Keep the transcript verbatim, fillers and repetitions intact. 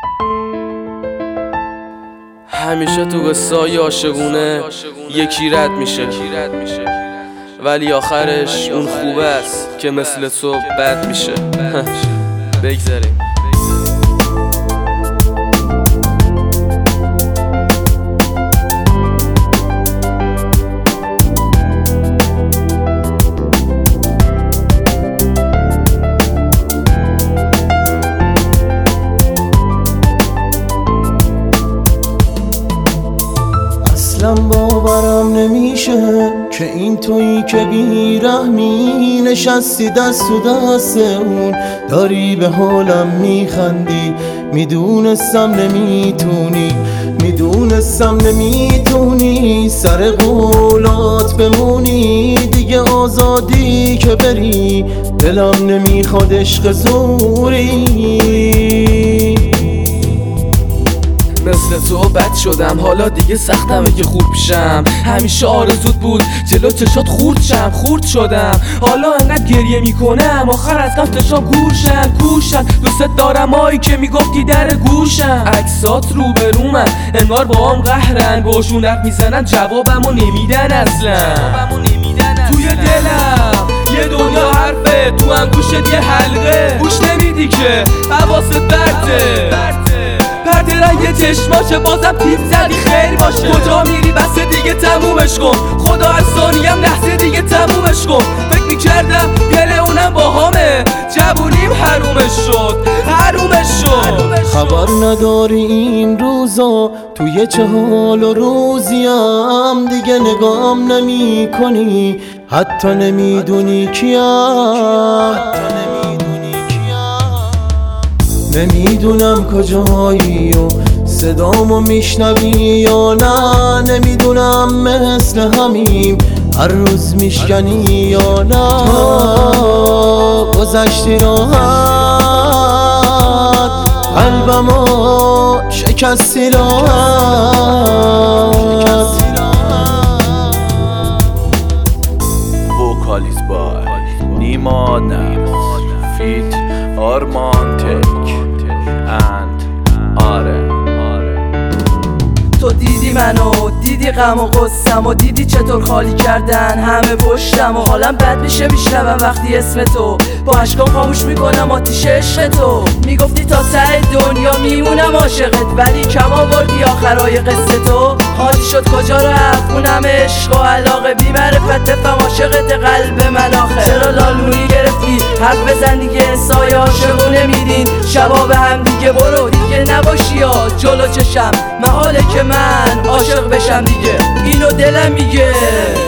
همیشه تو قصه‌های عاشقونه یکی رد میشه، ولی آخرش اون خوبه است که مثل تو بد میشه. بگذاریم. اصلا باورم نمیشه که این تویی که بیرحمی نشستی دست تو دست اون، داری به حالم میخندی. میدونستم نمیتونی، میدونستم نمیتونی سر قولات بمونی. دیگه آزادی که بری، دلم نمیخواد عشق زوری. مثل تو بد شدم، حالا دیگه سختمه که خوب شم. همیشه آرزوت بود جلو چشات خورد شم، خورد شدم. حالا انقدر گریه میکنم آخر از غم چشام گوشن کوشن. دوست دارم هایی که میگفتی در گوشم. عکسات رو برومن انگار با هم قهرن، باشون حرف میزنن جوابمو نمیدن اصلا. توی دلم یه دنیا حرفه، تو هم گوشت یه حلقه. گوش نمیدی که حواست برده، پرده رنگ چشماشه بازم تیپ زدی خیر باشه. کجا میری بس دیگه تمومش کن، خدا از ثانیم لحظه دیگه تمومش کن. فکر میکردم گله اونم با همه، جوونیم حرومش شد، حرومش شد. خبر نداری این روزا توی چه حال و روزیم، دیگه نگام نمی کنی، حتی نمیدونی کیم. نمیدونم کجایی و صدامو میشنوی یا نه، نمیدونم مثل همیم هر روز میشکنی یا نه. گذشتی راحت قلبمو شکستی راحت. وکالیز بای نیما نفس فیت آرمان تک اند آره. تو دیدی منو، دیدی غم و غصم و دیدی چطور خالی کردن همه پشتم. و حالم بد میشه میشنوم وقتی اسم تو، با عشقام خاموش میکنم آتیش عشق تو. میگفتی تا ته دنیا میمونم عاشقت، ولی کم آوردی آخرای قصه تو. حالی شد کجا رو افغونم عشق و علاقه، بی معرفت بفهم عاشقت قلب من آخه. چرا لالونی گرفتی حرف بزن دیگه، سایه عاشقونه میدین شبا به هم دیگه. برو دیگه نباشی یا جلو چشم، محاله که من عاشق بشم دیگه، اینو دلم میگه.